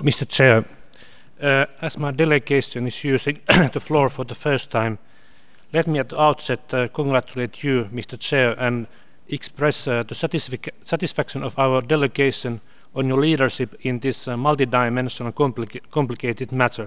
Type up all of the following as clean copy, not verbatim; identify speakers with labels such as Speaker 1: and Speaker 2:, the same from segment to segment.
Speaker 1: Mr. Chair, as my delegation is using the floor for the first time, let me at the outset congratulate you, Mr. Chair, and express the satisfaction of our delegation on your leadership in this multidimensional complicated matter.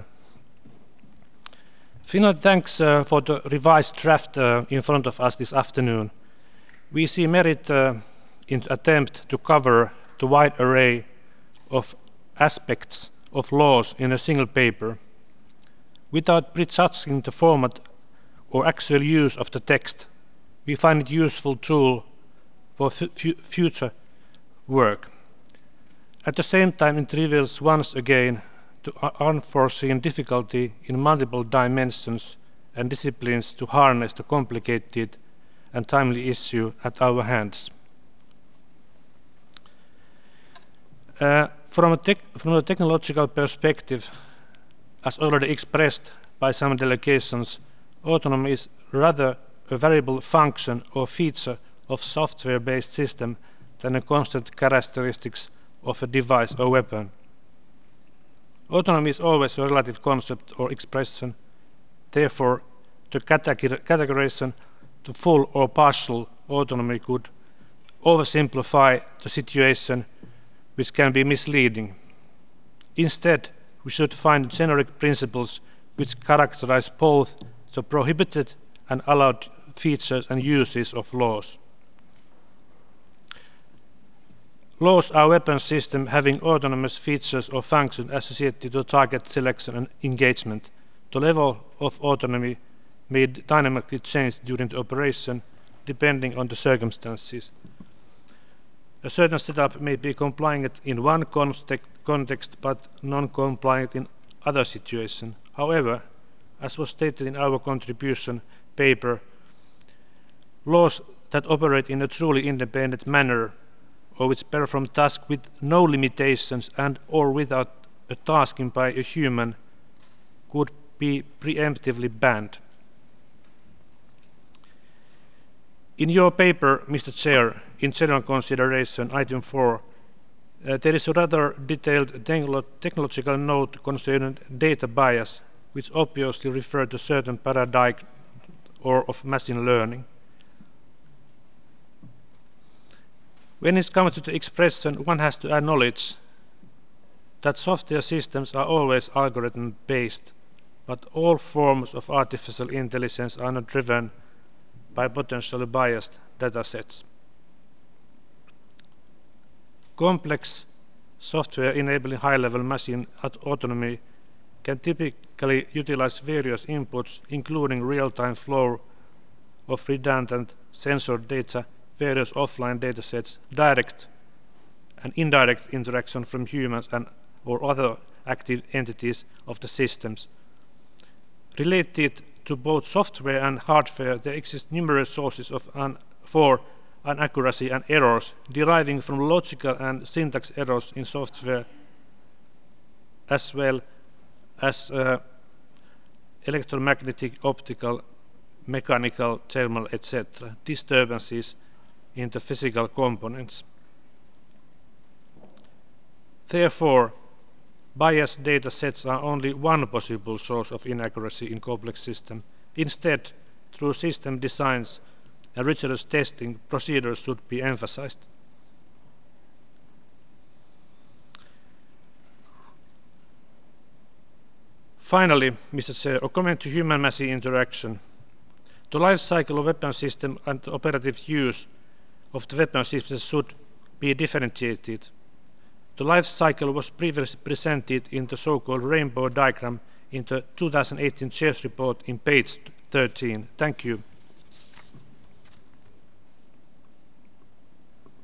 Speaker 1: Finland thanks for the revised draft in front of us this afternoon. We see merit in the attempt to cover the wide array of aspects of laws in a single paper. Without prejudging the format or actual use of the text, we find it a useful tool for future work. At the same time, it reveals once again the unforeseen difficulty in multiple dimensions and disciplines to harness the complicated and timely issue at our hands. From a technological perspective, as already expressed by some delegations, autonomy is rather a variable function or feature of software-based system than a constant characteristic of a device or weapon. Autonomy is always a relative concept or expression. Therefore, the categorization to full or partial autonomy could oversimplify the situation, which can be misleading. Instead, we should find generic principles which characterize both the prohibited and allowed features and uses of laws. Laws are weapon systems having autonomous features or functions associated to target selection and engagement. The level of autonomy may dynamically change during the operation, depending on the circumstances. A certain setup may be compliant in one context, but non-compliant in other situations. However, as was stated in our contribution paper, laws that operate in a truly independent manner or which perform tasks with no limitations and or without a tasking by a human could be preemptively banned. In your paper, Mr. Chair, in general consideration, item 4, there is a rather detailed technological note concerning data bias, which obviously refers to certain paradigm or of machine learning. When it comes to the expression, one has to acknowledge that software systems are always algorithm-based, but all forms of artificial intelligence are not driven by potentially biased datasets. Complex software enabling high-level machine autonomy can typically utilize various inputs, including real-time flow of redundant sensor data, various offline datasets, direct and indirect interaction from humans and or other active entities of the systems. Related to both software and hardware, there exist numerous sources for inaccuracy and errors deriving from logical and syntax errors in software, as well as electromagnetic, optical, mechanical, thermal, etc. disturbances in the physical components. Therefore, biased data sets are only one possible source of inaccuracy in complex systems. Instead, through system designs and rigorous testing, procedures should be emphasized. Finally, Mr. Chair, a comment to human-machine interaction. The life cycle of weapon system and the operative use of the weapon system should be differentiated. The life cycle was previously presented in the so-called rainbow diagram in the 2018 CHAIRS report in page 13. Thank you.